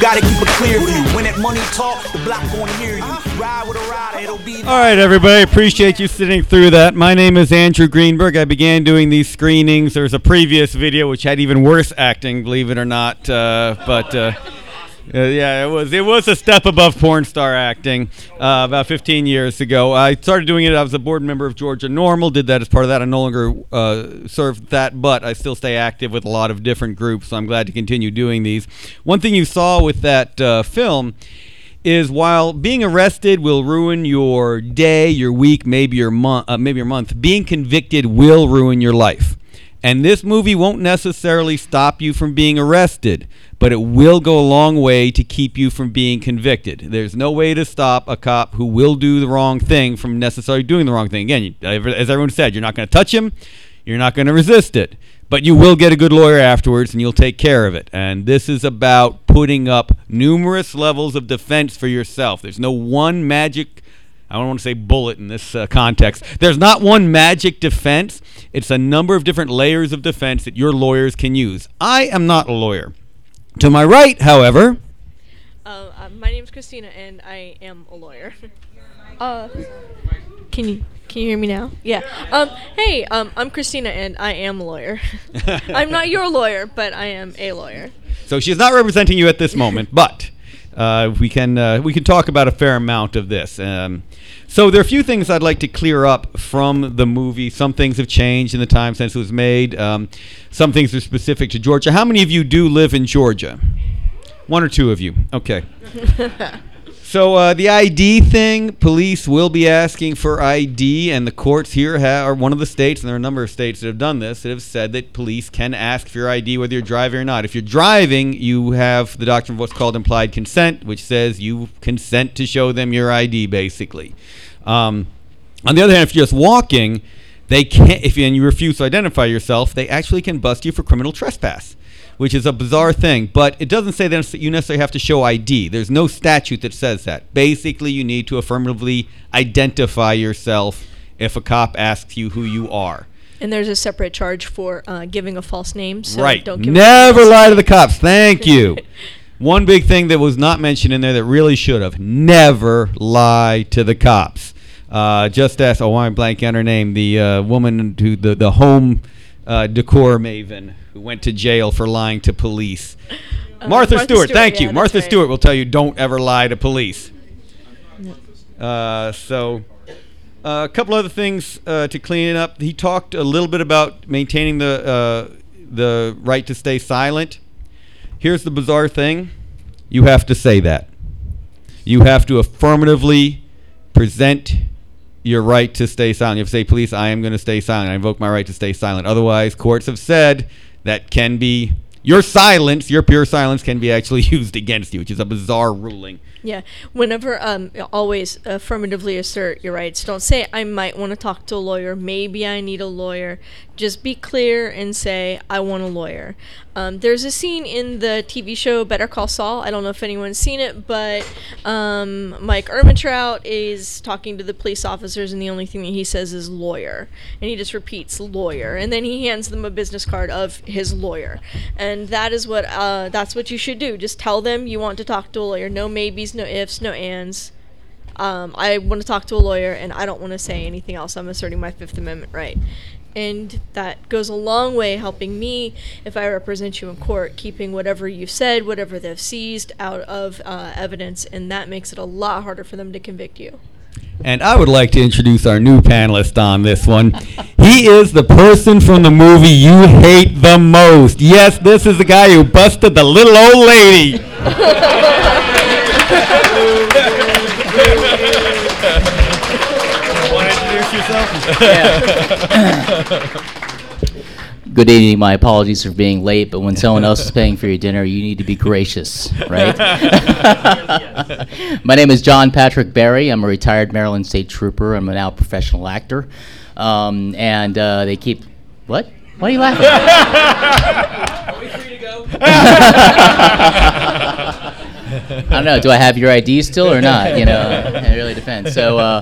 gotta keep a clear view. When that money talk, the block gonna hear you. Ride with a rider, it'll be. All right, everybody, appreciate you sitting through that. My name is Andrew Greenberg. I began doing these screenings. There's a previous video which had even worse acting, believe it or not, yeah, it was a step above porn star acting about 15 years ago. I started doing it. I was a board member of Georgia Normal, did that as part of that. I no longer serve that, but I still stay active with a lot of different groups, so I'm glad to continue doing these. One thing you saw with that film is while being arrested will ruin your day, your week, maybe your month, being convicted will ruin your life. And this movie won't necessarily stop you from being arrested, but it will go a long way to keep you from being convicted. There's no way to stop a cop who will do the wrong thing from necessarily doing the wrong thing. Again, as everyone said, you're not going to touch him. You're not going to resist it. But you will get a good lawyer afterwards, and you'll take care of it. And this is about putting up numerous levels of defense for yourself. There's no one magic, I don't want to say bullet in this context. There's not one magic defense. It's a number of different layers of defense that your lawyers can use. I am not a lawyer. To my right, however... my name's Christina, and I am a lawyer. Can you hear me now? Yeah. Hey, I'm Christina, and I am a lawyer. I'm not your lawyer, but I am a lawyer. So she's not representing you at this moment, but we can talk about a fair amount of this. So there are a few things I'd like to clear up from the movie. Some things have changed in the time since it was made. Some things are specific to Georgia. How many of you do live in Georgia? One or two of you. Okay. So the ID thing, police will be asking for ID, and the courts here are one of the states, and there are a number of states that have done this, that have said that police can ask for your ID whether you're driving or not. If you're driving, you have the doctrine of what's called implied consent, which says you consent to show them your ID, basically. On the other hand, if you're just walking, they can't. And you refuse to identify yourself, they actually can bust you for criminal trespass, which is a bizarre thing. But it doesn't say that you necessarily have to show ID. There's no statute that says that. Basically, you need to affirmatively identify yourself if a cop asks you who you are. And there's a separate charge for giving a false name. So right. Don't give Never lie to the cops. Thank you. One big thing that was not mentioned in there that really should have. Never lie to the cops. Just ask, I'm blanking on her name, the woman who the home decor maven who went to jail for lying to police. Martha Stewart, thank you. Martha Stewart will tell you don't ever lie to police. So a couple other things to clean it up. He talked a little bit about maintaining the right to stay silent. Here's the bizarre thing. You have to say that. You have to affirmatively present your right to stay silent. You have to say, police, I am going to stay silent. I invoke my right to stay silent. Otherwise, courts have said that can be, your silence, your pure silence can be actually used against you, which is a bizarre ruling. Yeah. Whenever, always affirmatively assert your rights. Don't say, I might want to talk to a lawyer. Maybe I need a lawyer. Just be clear and say, I want a lawyer. There's a scene in the TV show Better Call Saul. I don't know if anyone's seen it, but Mike Ehrmantraut is talking to the police officers, and the only thing that he says is lawyer. And he just repeats lawyer. And then he hands them a business card of his lawyer. And that is that's what you should do. Just tell them you want to talk to a lawyer. No maybes, no ifs, no ands. I want to talk to a lawyer, and I don't want to say anything else. I'm asserting my Fifth Amendment right. And that goes a long way helping me, if I represent you in court, keeping whatever you said, whatever they've seized out of evidence, and that makes it a lot harder for them to convict you. And I would like to introduce our new panelist on this one. He is the person from the movie you hate the most. Yes, this is the guy who busted the little old lady. Want to introduce yourself? Yeah. Good evening. My apologies for being late, but when someone else is paying for your dinner, you need to be gracious, right? My name is John Patrick Barry. I'm a retired Maryland State Trooper. I'm a now professional actor. And they keep... What? Why are you laughing? Are we free to go? I don't know. Do I have your ID still or not? You know, it really depends. So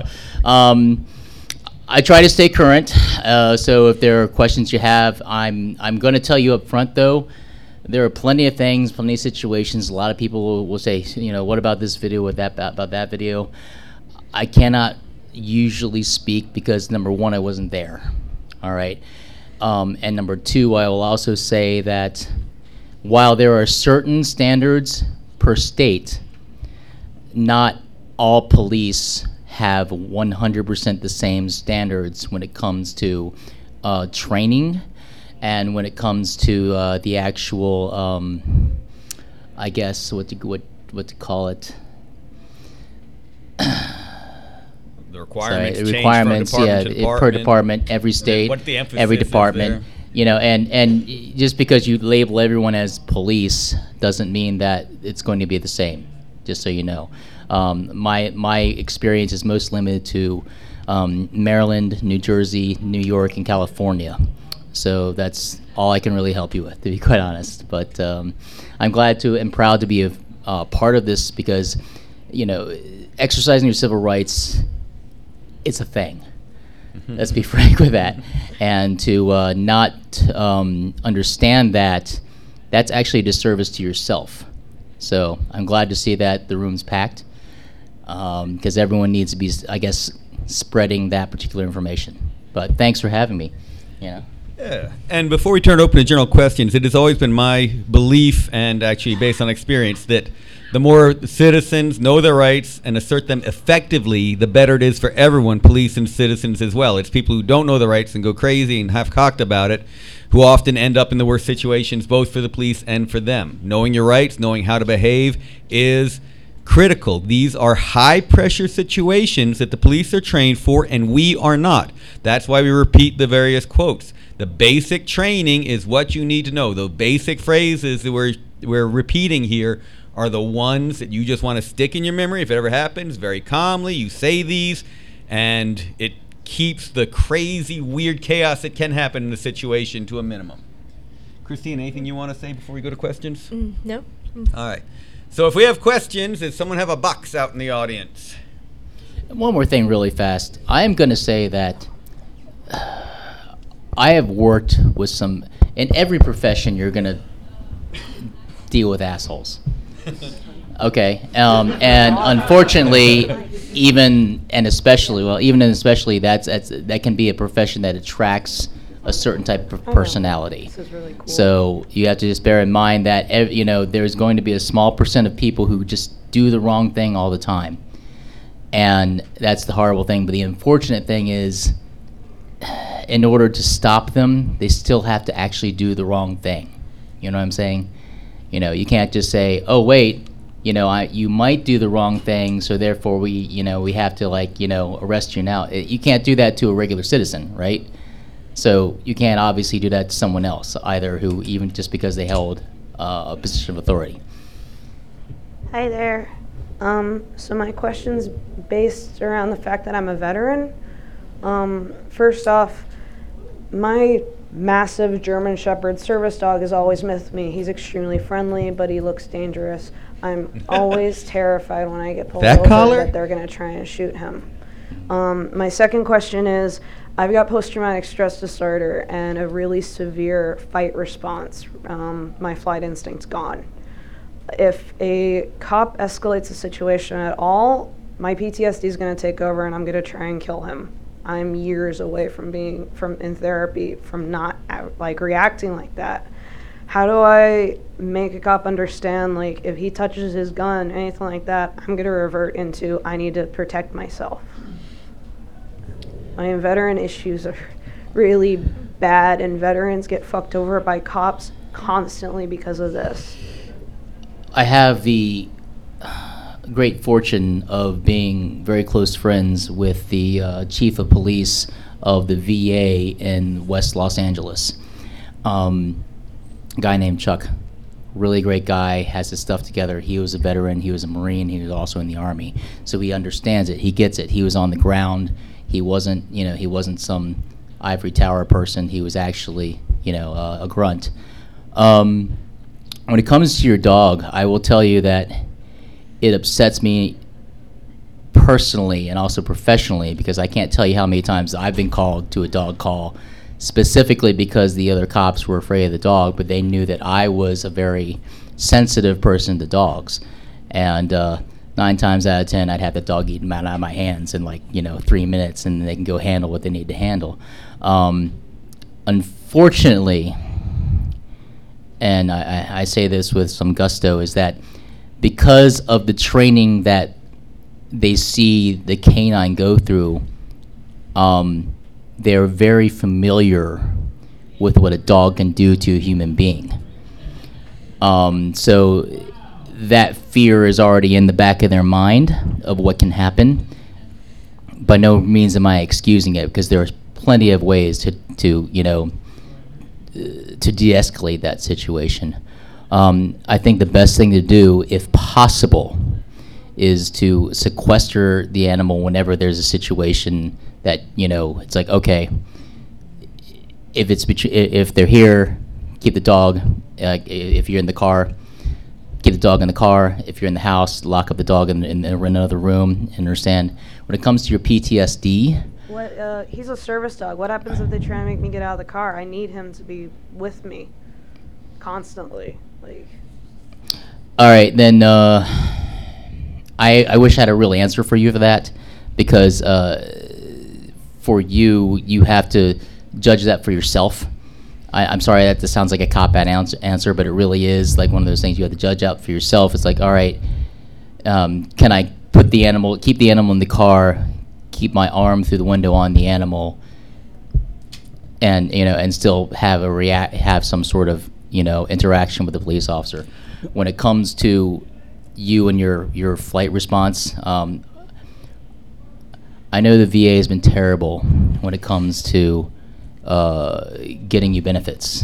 I try to stay current. So if there are questions you have, I'm going to tell you up front, though, there are plenty of things, plenty of situations. A lot of people will say, what about this video, what about that video? I cannot usually speak because, number one, I wasn't there. All right. And number two, I will also say that while there are certain standards per state, not all police have 100% the same standards when it comes to training and when it comes to the actual, I guess, what to call it. The requirements, the requirements, per department, every state, what the emphasis every is department. there. And just because you label everyone as police doesn't mean that it's going to be the same. Just so you know, my experience is most limited to Maryland, New Jersey, New York, and California. So that's all I can really help you with, to be quite honest. But I'm glad to and proud to be a part of this because, exercising your civil rights, it's a thing. Let's be frank with that. And to not understand that, that's actually a disservice to yourself. So I'm glad to see that the room's packed because everyone needs to be, I guess, spreading that particular information. But thanks for having me. Yeah. And before we turn it open to general questions, it has always been my belief, and actually based on experience, that the more citizens know their rights and assert them effectively, the better it is for everyone, police and citizens as well. It's people who don't know the rights and go crazy and half-cocked about it who often end up in the worst situations, both for the police and for them. Knowing your rights, knowing how to behave is critical. These are high-pressure situations that the police are trained for, and we are not. That's why we repeat the various quotes. The basic training is what you need to know. The basic phrases that we're repeating here are the ones that you just want to stick in your memory. If it ever happens, very calmly, you say these, and it keeps the crazy, weird chaos that can happen in the situation to a minimum. Christine, anything you want to say before we go to questions? No. All right. So if we have questions, does someone have a box out in the audience? One more thing really fast. I am going to say that I have worked with some, in every profession you're going to deal with assholes. Okay, and unfortunately, especially that can be a profession that attracts a certain type of personality. This is really cool. So you have to just bear in mind that there's going to be a small percent of people who just do the wrong thing all the time, and that's the horrible thing. But the unfortunate thing is, in order to stop them, they still have to actually do the wrong thing. You know what I'm saying? You can't just say, "Oh, wait, you might do the wrong thing, so therefore we have to arrest you now." You can't do that to a regular citizen, right? So you can't obviously do that to someone else either, who even just because they held a position of authority. Hi there. So my question's based around the fact that I'm a veteran. First off, my massive German Shepherd service dog is always with me. He's extremely friendly, but he looks dangerous. I'm always terrified when I get pulled over that they're going to try and shoot him. My second question is, I've got post-traumatic stress disorder and a really severe fight response. My flight instinct's gone. If a cop escalates the situation at all, my PTSD is going to take over and I'm going to try and kill him. I'm years away from being in therapy from not reacting like that. How do I make a cop understand, if he touches his gun, anything like that, I'm gonna revert into, I need to protect myself. My veteran issues are really bad, and veterans get fucked over by cops constantly because of this. I have the great fortune of being very close friends with the chief of police of the VA in West Los Angeles. A guy named Chuck, really great guy, has his stuff together. He was a veteran, he was a Marine, he was also in the Army. So he understands it, he gets it. He was on the ground. He wasn't some ivory tower person. He was actually, a grunt. When it comes to your dog, I will tell you that it upsets me personally and also professionally, because I can't tell you how many times I've been called to a dog call specifically because the other cops were afraid of the dog, but they knew that I was a very sensitive person to dogs. And 9 times out of 10, I'd have the dog eaten out of my hands in 3 minutes, and they can go handle what they need to handle. Unfortunately, and I say this with some gusto, is that because of the training that they see the canine go through, they're very familiar with what a dog can do to a human being. So that fear is already in the back of their mind of what can happen. By no means am I excusing it, because there's plenty of ways to de-escalate that situation. I think the best thing to do, if possible, is to sequester the animal whenever there's a situation that, it's like, okay, if they're here, keep the dog. If you're in the car, keep the dog in the car. If you're in the house, lock up the dog in another room. Understand, when it comes to your PTSD, he's a service dog. What happens if they try and make me get out of the car? I need him to be with me constantly. All right, then I wish I had a real answer for you for that, because for you have to judge that for yourself. I'm sorry that this sounds like a cop-out answer, but it really is like one of those things you have to judge out for yourself. It's like, all right, can I keep the animal in the car, keep my arm through the window on the animal, and still have some sort of interaction with the police officer. When it comes to you and your flight response, I know the VA has been terrible when it comes to getting you benefits.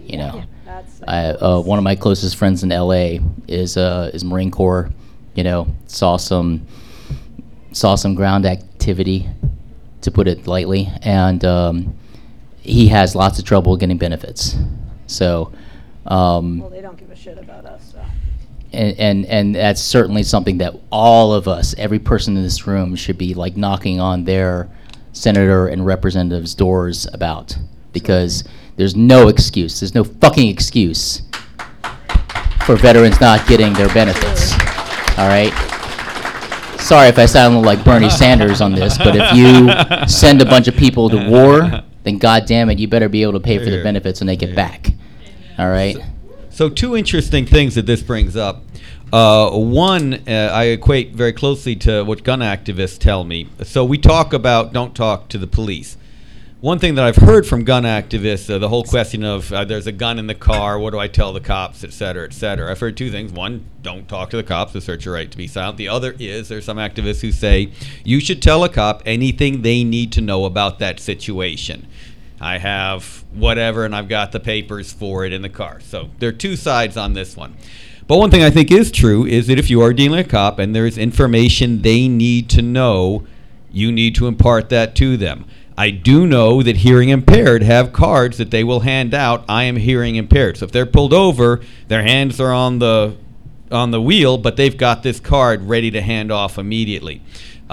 One of my closest friends in LA is Marine Corps. Saw some ground activity, to put it lightly, and he has lots of trouble getting benefits. So, well, they don't give a shit about us. So. And that's certainly something that all of us, every person in this room, should be knocking on their senator and representatives' doors about, because there's no excuse. There's no fucking excuse for veterans not getting their benefits. All right? Sorry if I sound like Bernie Sanders on this, but if you send a bunch of people to war, then God damn it, you better be able to pay for their benefits when they get back. All right? So 2 interesting things that this brings up. One, I equate very closely to what gun activists tell me. So we talk about don't talk to the police. One thing that I've heard from gun activists, the whole question of there's a gun in the car, what do I tell the cops, et cetera, et cetera. I've heard 2 things. One, don't talk to the cops, assert your right to be silent. The other is there's some activists who say you should tell a cop anything they need to know about that situation. I have whatever, and I've got the papers for it in the car. So there are 2 sides on this one. But one thing I think is true is that if you are dealing with a cop and there's information they need to know, you need to impart that to them. I do know that hearing impaired have cards that they will hand out. I am hearing impaired. So if they're pulled over, their hands are on the wheel, but they've got this card ready to hand off immediately.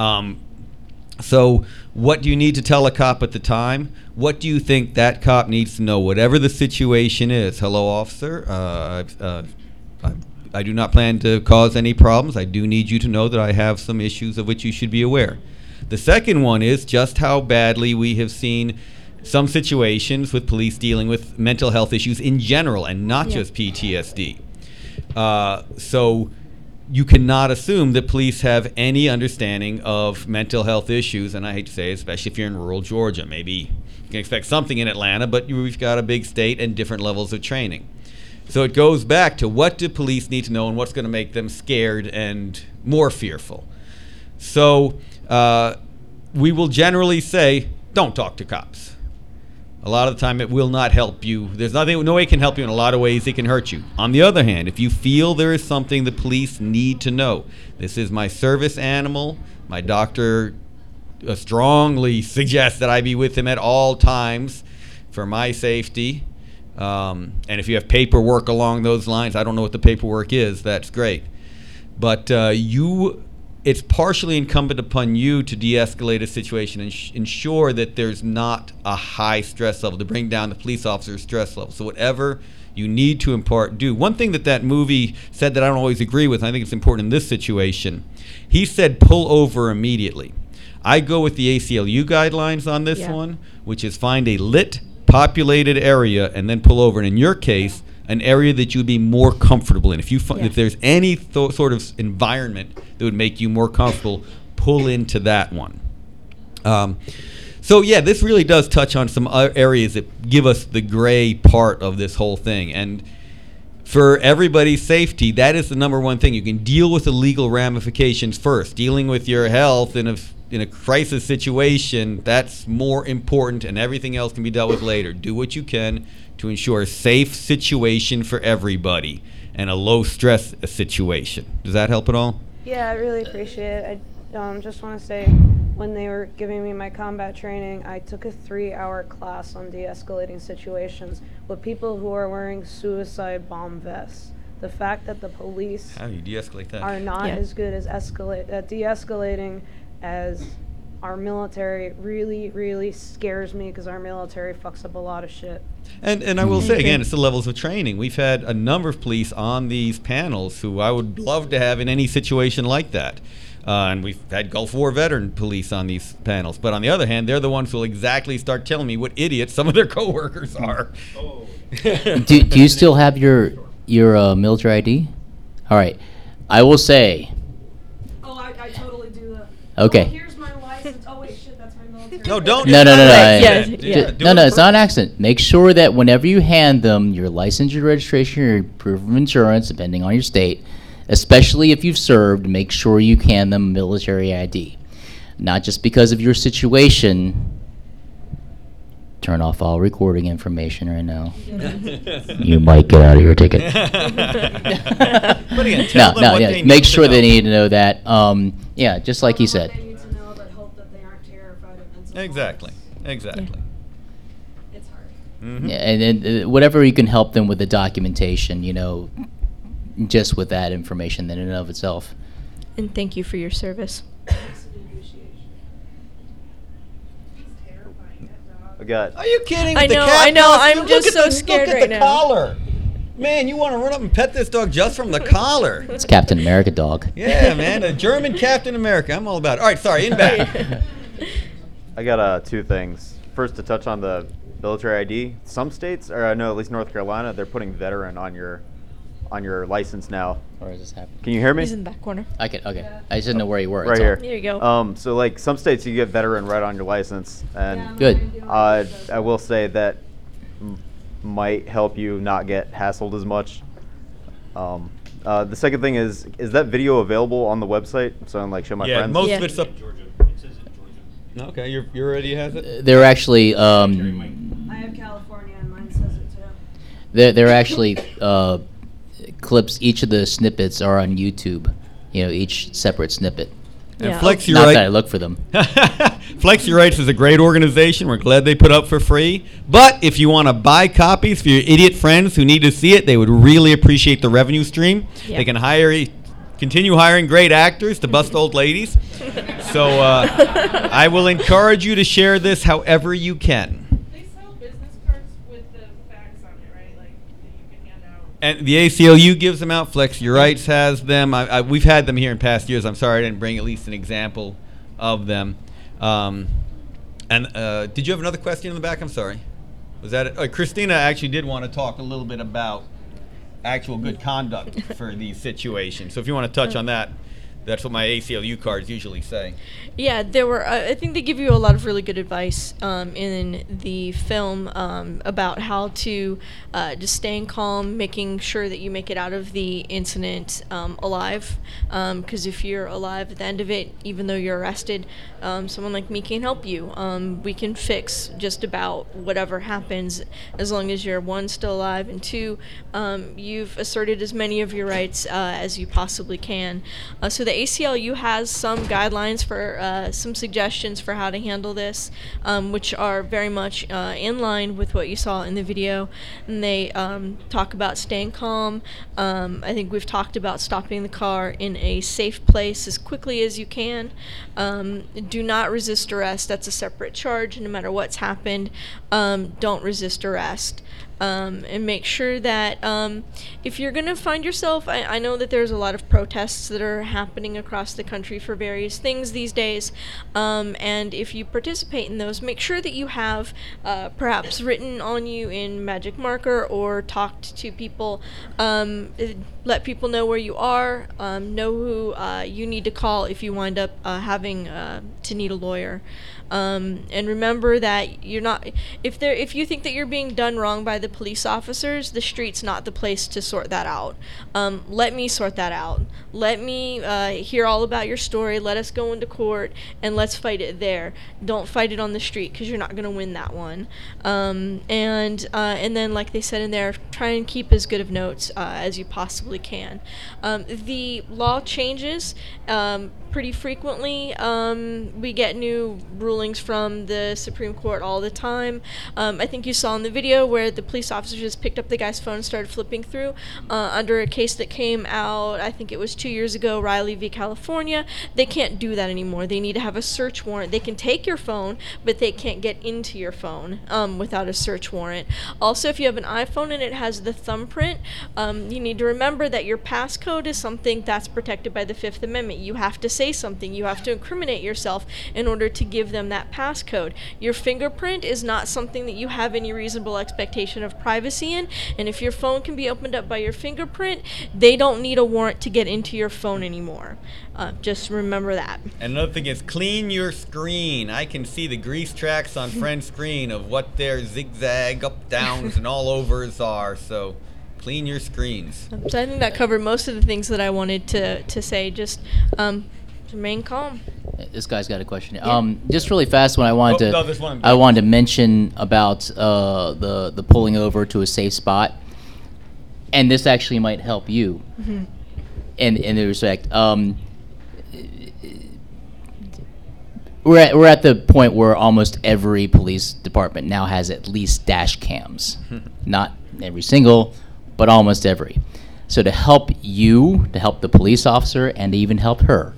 So what do you need to tell a cop at the time? What do you think that cop needs to know, whatever the situation is? Hello, officer. I do not plan to cause any problems. I do need you to know that I have some issues of which you should be aware. The second one is just how badly we have seen some situations with police dealing with mental health issues in general and not just PTSD. So you cannot assume that police have any understanding of mental health issues, and I hate to say it, especially if you're in rural Georgia. Maybe you can expect something in Atlanta, but we've got a big state and different levels of training. So it goes back to what do police need to know and what's going to make them scared and more fearful. So we will generally say, don't talk to cops. A lot of the time it will not help you. No way it can help you. In a lot of ways it can hurt you. On the other hand, if you feel there is something the police need to know, this is my service animal, my doctor strongly suggests that I be with him at all times for my safety. And if you have paperwork along those lines, I don't know what the paperwork is, that's great. But you it's partially incumbent upon you to de-escalate a situation and ensure that there's not a high stress level, to bring down the police officer's stress level. So whatever you need to impart, do. One thing that movie said that I don't always agree with, and I think it's important in this situation, he said pull over immediately. I go with the ACLU guidelines on this one, which is find a lit, populated area and then pull over. And in your case, an area that you'd be more comfortable in. If you if there's any sort of environment that would make you more comfortable, pull into that one. So yeah, this really does touch on some areas that give us the gray part of this whole thing. And for everybody's safety, that is the number one thing. You can deal with the legal ramifications first. Dealing with your health in a crisis situation, that's more important, and everything else can be dealt with later. Do what you can to ensure a safe situation for everybody and a low stress situation. Does that help at all? Yeah, I really appreciate it. I just want to say, when they were giving me my combat training, I took a 3-hour class on de-escalating situations with people who are wearing suicide bomb vests. The fact that the police How do you de-escalate that? are not as good as de-escalating as our military really, really scares me, because our military fucks up a lot of shit. And I will say again, it's the levels of training. We've had a number of police on these panels who I would love to have in any situation like that. And we've had Gulf War veteran police on these panels. But on the other hand, they're the ones who will exactly start telling me what idiots some of their coworkers are. do you still have your military ID? All right. I will say. Oh, I totally do that. Okay. Oh, here's my license. Oh, wait, shit, that's my military. No, don't. No. No, It's not an accident. Make sure that whenever you hand them your license, your registration, your proof of insurance, depending on your state, especially if you've served, make sure you hand them military ID. Not just because of your situation. Turn off all recording information right now. You might get out of your ticket. But again, tell them what they Make need sure to they know. need to know that. Yeah, just like he said. They need to know, but hope that they aren't terrified of mental Exactly. Exactly. It's hard. Mm-hmm. Yeah, and whatever you can help them with the documentation, just with that information in and of itself. And thank you for your service. I got. Are you kidding? I With the know, cat I know, costume? I'm Look just at so the, scared look at right the now. collar. Man, you want to run up and pet this dog just from the collar. It's Captain America dog. Yeah, man, a German Captain America. I'm all about it. All right, sorry, in back. I got 2 things. First, to touch on the military ID. Some states, or I know at least North Carolina, they're putting veteran on your license now. Where is this happening? Can you hear me? He's in the back corner. Okay. I just didn't know where you were. Right that's all. here. There you go. So like some states, you get veteran right on your license, and Good. I will say that might help you not get hassled as much. The second thing is that video available on the website? So I can show my Yeah, friends. most Yeah. of it's up. Okay, you already has it. They're actually I have California, and mine says it too. they're actually clips. Each of the snippets are on YouTube. Each separate snippet. And Yeah. Flex Your Not Right. that I look for them. Flex Your Rights is a great organization. We're glad they put up for free. But if you want to buy copies for your idiot friends who need to see it, they would really appreciate the revenue stream. Yeah. They can continue hiring great actors to bust old ladies. So I will encourage you to share this however you can. They sell business cards with the facts on it, right? Like that you can hand out. And the ACLU gives them out. Flex Your Rights has them. We've had them here in past years. I'm sorry I didn't bring at least an example of them. Did you have another question in the back? I'm sorry. Was that it? Christina actually did want to talk a little bit about actual good conduct for these situations. So if you want to touch on that, that's what my ACLU cards usually say. Yeah, there were. I think they give you a lot of really good advice in the film about how to just staying calm, making sure that you make it out of the incident alive. Because if you're alive at the end of it, even though you're arrested, someone like me can help you. We can fix just about whatever happens as long as you're, 1, still alive, and 2, you've asserted as many of your rights as you possibly can. So the ACLU has some guidelines for some suggestions for how to handle this, which are very much in line with what you saw in the video. And they talk about staying calm. I think we've talked about stopping the car in a safe place as quickly as you can. Do not resist arrest. That's a separate charge. No matter what's happened, don't resist arrest. And make sure that if you're going to find yourself, I know that there's a lot of protests that are happening across the country for various things these days, and if you participate in those, make sure that you have perhaps written on you in magic marker or talked to people, let people know where you are, know who you need to call if you wind up having to need a lawyer. And remember that you're not, if you think that you're being done wrong by the police officers, the street's not the place to sort that out. Let me sort that out. Let me hear all about your story. Let us go into court and let's fight it there. Don't fight it on the street, because you're not going to win that one. And then, like they said in there, try and keep as good of notes as you possibly can. The law changes pretty frequently. We get new rulings from the Supreme Court all the time. I think you saw in the video where the police officer just picked up the guy's phone and started flipping through under a case that came out, I think it was 2 years ago, Riley v. California. They can't do that anymore. They need to have a search warrant. They can take your phone, but they can't get into your phone without a search warrant. Also, if you have an iPhone and it has the thumbprint, you need to remember that your passcode is something that's protected by the Fifth Amendment. You have to say something. You have to incriminate yourself in order to give them that passcode. Your fingerprint is not something that you have any reasonable expectation of privacy in, and if your phone can be opened up by your fingerprint, they don't need a warrant to get into your phone anymore. Just remember that. And another thing is clean your screen. I can see the grease tracks on Friend's screen of what their zigzag up, downs, and all overs are, so clean your screens. So I think that covered most of the things that I wanted to say. Just remain calm. This guy's got a question. Yeah. Just really fast, when I wanted I wanted to mention about the pulling over to a safe spot, and this actually might help you. Mm-hmm. in the respect. We're at the point where almost every police department now has at least dash cams. Not every single, but almost every. So to help you, to help the police officer, and to even help her,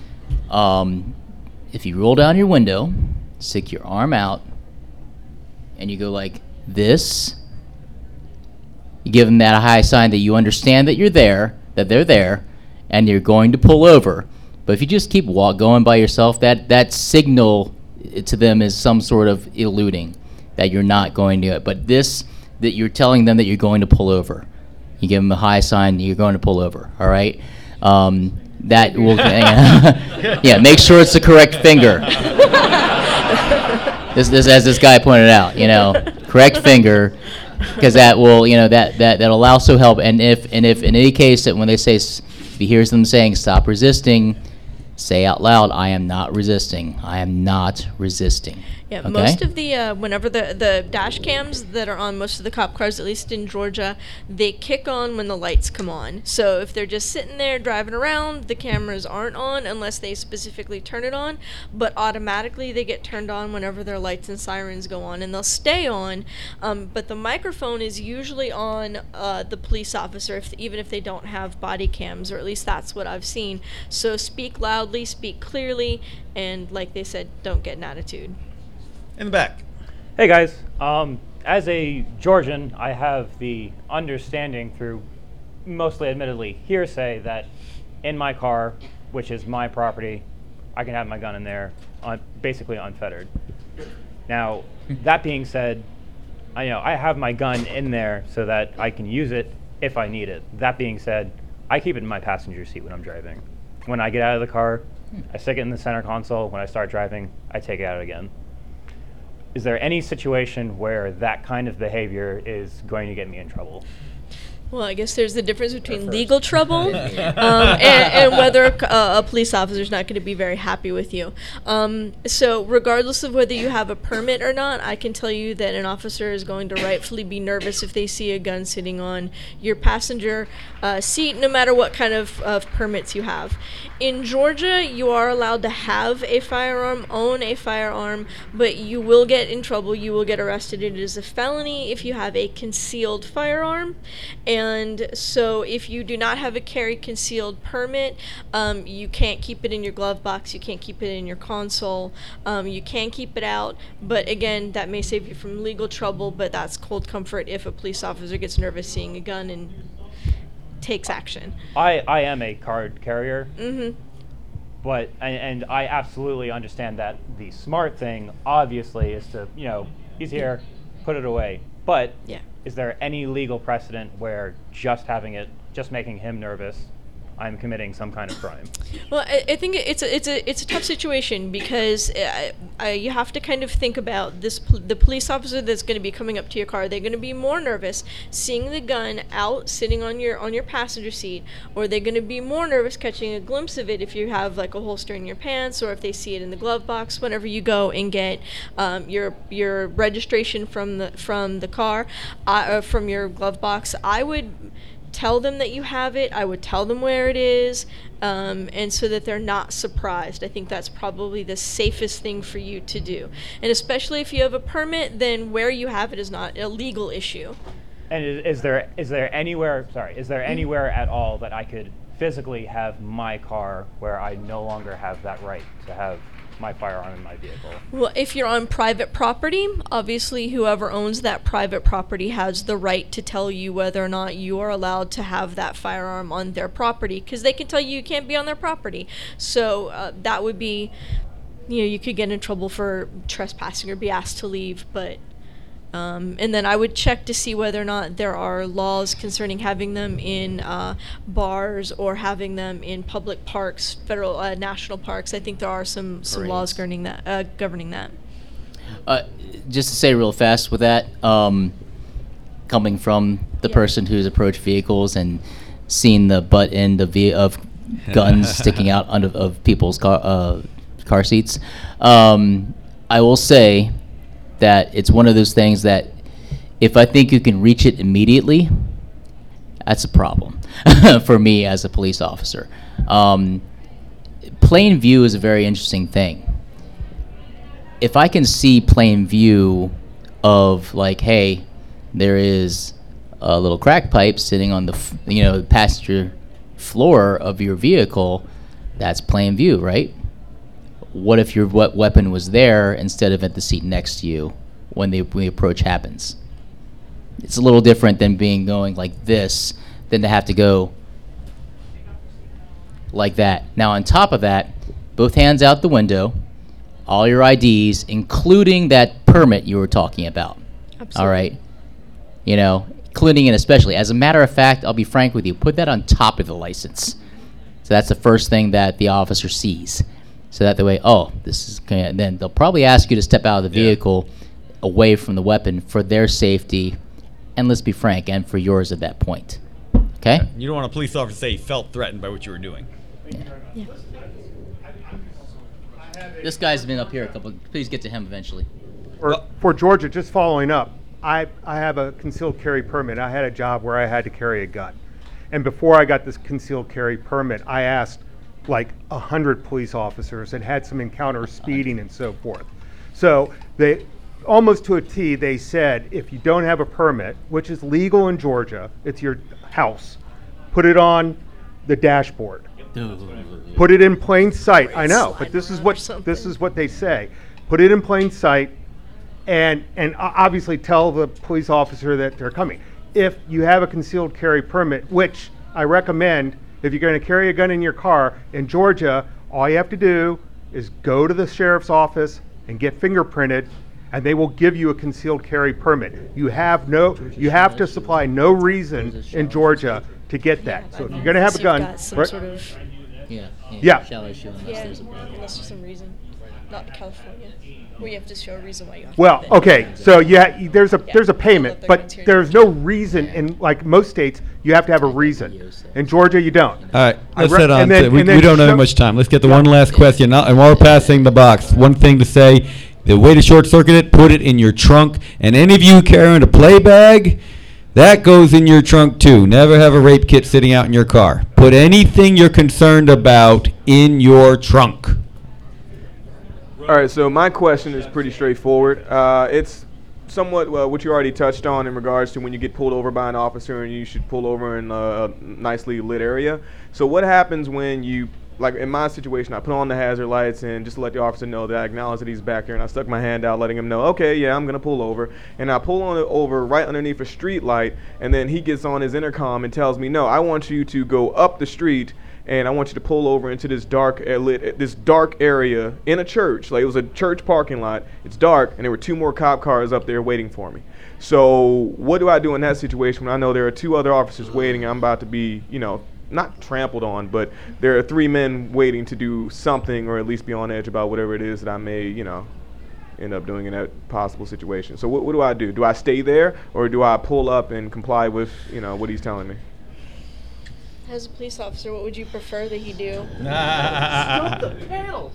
if you roll down your window, stick your arm out, and you go like this, you give them that high sign that you understand that you're there, that they're there, and you're going to pull over. But if you just keep going by yourself, that signal to them is some sort of eluding, that you're not going to. But this, that you're telling them that you're going to pull over. You give them a high sign, you're going to pull over, all right? That will, yeah, make sure it's the correct finger. This, as this guy pointed out, correct finger, because that will, that'll also help. And if in any case that when they say, if he hears them saying stop resisting, say out loud, I am not resisting. I am not resisting. Yeah, okay? Most of the, whenever the dash cams that are on most of the cop cars, at least in Georgia, they kick on when the lights come on. So if they're just sitting there driving around, the cameras aren't on unless they specifically turn it on, but automatically they get turned on whenever their lights and sirens go on, and they'll stay on, but the microphone is usually on the police officer, even if they don't have body cams, or at least that's what I've seen. So speak loudly, speak clearly, and like they said, don't get an attitude. In the back. Hey guys, as a Georgian, I have the understanding through mostly admittedly hearsay that in my car, which is my property, I can have my gun in there basically unfettered. Now, that being said, I have my gun in there so that I can use it if I need it. That being said, I keep it in my passenger seat when I'm driving. When I get out of the car, I stick it in the center console. When I start driving, I take it out again. Is there any situation where that kind of behavior is going to get me in trouble? Well, I guess there's the difference between legal trouble and whether a police officer is not going to be very happy with you. So regardless of whether you have a permit or not, I can tell you that an officer is going to rightfully be nervous if they see a gun sitting on your passenger seat, no matter what kind of permits you have. In Georgia, you are allowed to have a firearm, own a firearm, but you will get in trouble. You will get arrested. It is a felony if you have a concealed firearm. And so if you do not have a carry concealed permit, you can't keep it in your glove box, you can't keep it in your console, you can keep it out, but again, that may save you from legal trouble, but that's cold comfort if a police officer gets nervous seeing a gun and takes action. I am a card carrier, Mm-hmm. but and I absolutely understand that the smart thing, obviously, is to, he's here, put it away. But Yeah. is there any legal precedent where just making him nervous, I'm committing some kind of crime? Well, I think it's a tough situation because you have to kind of think about this. The police officer that's going to be coming up to your car, they're going to be more nervous seeing the gun out sitting on your passenger seat, or they're going to be more nervous catching a glimpse of it if you have like a holster in your pants, or if they see it in the glove box whenever you go and get your registration from the car, from your glove box. I would tell them that you have it. I would tell them where it is, and so that they're not surprised. I think that's probably the safest thing for you to do. And especially if you have a permit, then where you have it is not a legal issue. And is there anywhere at all that I could physically have my car where I no longer have that right to have my firearm in my vehicle? Well, if you're on private property, obviously whoever owns that private property has the right to tell you whether or not you are allowed to have that firearm on their property, because they can tell you can't be on their property. So that would be, you could get in trouble for trespassing or be asked to leave, but and then I would check to see whether or not there are laws concerning having them in bars or having them in public parks, federal, national parks. I think there are some laws governing that. Just to say real fast with that, coming from the person who's approached vehicles and seen the butt end of guns sticking out of people's car seats, I will say that it's one of those things that if I think you can reach it immediately, that's a problem for me as a police officer. Plain view is a very interesting thing. If I can see plain view of like, hey, there is a little crack pipe sitting on the passenger floor of your vehicle, that's plain view, right? What if your weapon was there instead of at the seat next to you when the approach happens? It's a little different than going like this, than to have to go like that. Now, on top of that, both hands out the window, all your IDs, including that permit you were talking about. Absolutely. All right? Including it especially. As a matter of fact, I'll be frank with you, put that on top of the license. So that's the first thing that the officer sees. So that the way, this is, then they'll probably ask you to step out of the vehicle away from the weapon for their safety, and let's be frank, and for yours at that point. Okay? You don't want a police officer to say he felt threatened by what you were doing. Yeah. This guy's been up here a couple. Please get to him eventually. For Georgia, just following up, I have a concealed carry permit. I had a job where I had to carry a gun. And before I got this concealed carry permit, I asked like 100 police officers and had some encounters speeding and so forth. So they, almost to a T, they said, if you don't have a permit, which is legal in Georgia, it's your house, put it on the dashboard. Put it in plain sight. I know, but this is what they say. Put it in plain sight, and obviously tell the police officer that they're coming. If you have a concealed carry permit, which I recommend, if you're going to carry a gun in your car in Georgia, all you have to do is go to the sheriff's office and get fingerprinted, and they will give you a concealed carry permit. You have to supply no reason in Georgia to get that. So if you're going to have a gun, Some sort of Yeah. Yeah. Shall issue unless there's a problem. unless there's some reason. not California, where you have to show a reason why you have Well, to have it. okay, so there's a payment, but there's no reason in, like most states, you have to have a reason. In Georgia, you don't. All right, let's re- head on. and then- we and then don't have show- much time. Let's get the one last question. Now, and while we're passing the box, one thing to say, the way to short circuit it, put it in your trunk. And any of you carrying a play bag, that goes in your trunk too. Never have a rape kit sitting out in your car. Put anything you're concerned about in your trunk. All right, so my question is pretty straightforward. It's somewhat what you already touched on in regards to when you get pulled over by an officer and you should pull over in a nicely lit area. So what happens when you, like in my situation, I put on the hazard lights and just to let the officer know that I acknowledge that he's back there, and I stuck my hand out letting him know, okay, yeah, I'm going to pull over. And I pull on it over right underneath a street light, and then he gets on his intercom and tells me, no, I want you to go up the street and I want you to pull over into this dark area in a church. Like, it was a church parking lot. It's dark, and there were 2 more cop cars up there waiting for me. So what do I do in that situation when I know there are 2 other officers waiting? I'm about to be, not trampled on, but there are 3 men waiting to do something or at least be on edge about whatever it is that I may, end up doing in that possible situation. So what do I do? Do I stay there, or do I pull up and comply with, what he's telling me? As a police officer, what would you prefer that he do? Stop the panel.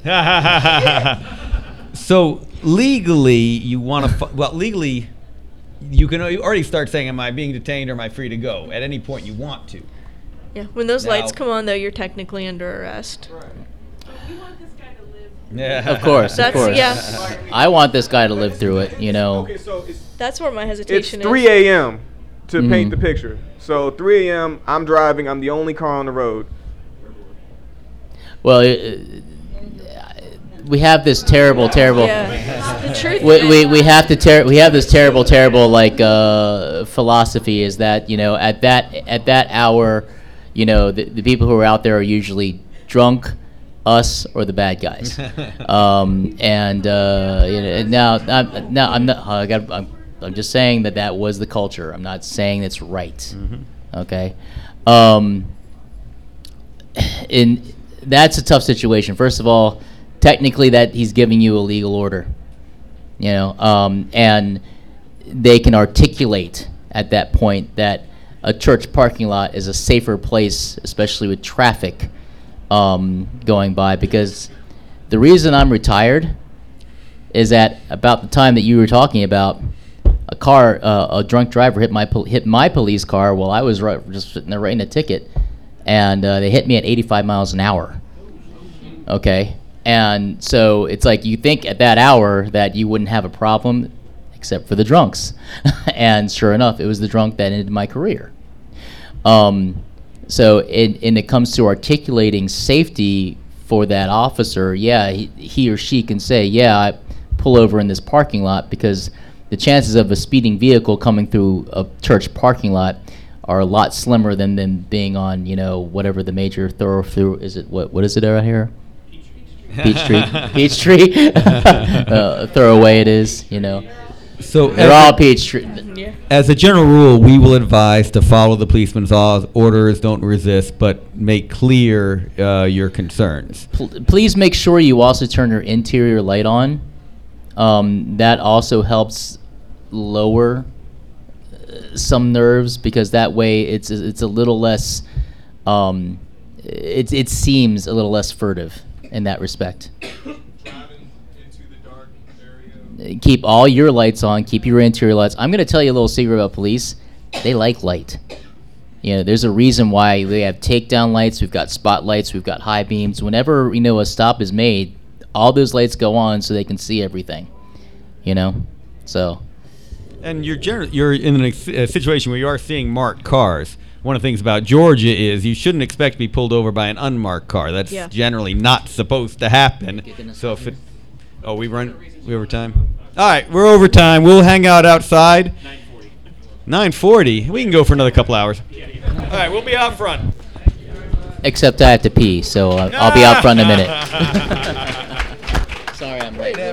So legally, you want to. Legally, you can already start saying, "Am I being detained or am I free to go?" At any point you want to. Yeah, when those Now- lights come on, though, you're technically under arrest. You want this guy to live. Yeah. Of course, That's- of course. yeah. I want this guy to live through it, Okay, so That's where my it's hesitation 3 is. a.m. to paint the picture. So 3 a.m., I'm driving, I'm the only car on the road. Well, we have this terrible. Yeah. The truth We have this terrible philosophy is that at that hour, the people who are out there are usually drunk, us, or the bad guys. I'm just saying that was the culture. I'm not saying it's right. Okay. That's a tough situation. First of all, technically that he's giving you a legal order, and they can articulate at that point that a church parking lot is a safer place, especially with traffic going by, because the reason I'm retired is that about the time that you were talking about, a drunk driver hit my police car while I was just sitting there writing a ticket, and they hit me at 85 miles an hour. Okay, and so it's like you think at that hour that you wouldn't have a problem, except for the drunks, and sure enough, it was the drunk that ended my career. So it comes to articulating safety for that officer, yeah, he or she can say, yeah, I pull over in this parking lot, because the chances of a speeding vehicle coming through a church parking lot are a lot slimmer than them being on, whatever the major thoroughfare is. What is it out here? Peachtree. Throwaway it is, So They're all Peachtree. As a general rule, we will advise to follow the policeman's orders, don't resist, but make clear your concerns. Please make sure you also turn your interior light on. That also helps lower some nerves, because that way it's a little less. It seems a little less furtive in that respect. Keep all your lights on. Keep your interior lights. I'm going to tell you a little secret about police. They like light. There's a reason why they have takedown lights. We've got spotlights. We've got high beams. Whenever a stop is made, all those lights go on so they can see everything. So. And you're in a situation where you are seeing marked cars. One of the things about Georgia is you shouldn't expect to be pulled over by an unmarked car. That's generally not supposed to happen. So if it, we over time. All right, we're over time. We'll hang out outside. 9:40. We can go for another couple hours. All right, we'll be out front. Except I have to pee, so I'll be out front in a minute. Sorry, I'm late.